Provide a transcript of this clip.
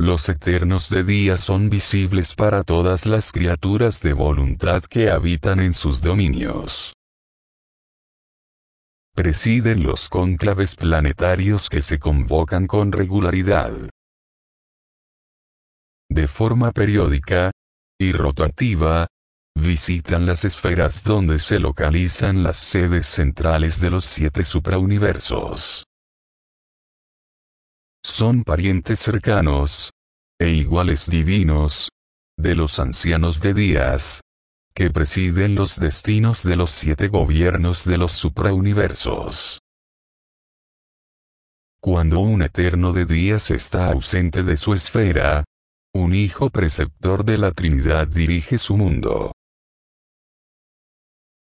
Los eternos de día son visibles para todas las criaturas de voluntad que habitan en sus dominios. Presiden los cónclaves planetarios que se convocan con regularidad, de forma periódica y rotativa. Visitan las esferas donde se localizan las sedes centrales de los 7 suprauniversos. Son parientes cercanos e iguales divinos de los ancianos de días, que presiden los destinos de los 7 gobiernos de los suprauniversos. Cuando un eterno de días está ausente de su esfera, un hijo preceptor de la Trinidad dirige su mundo.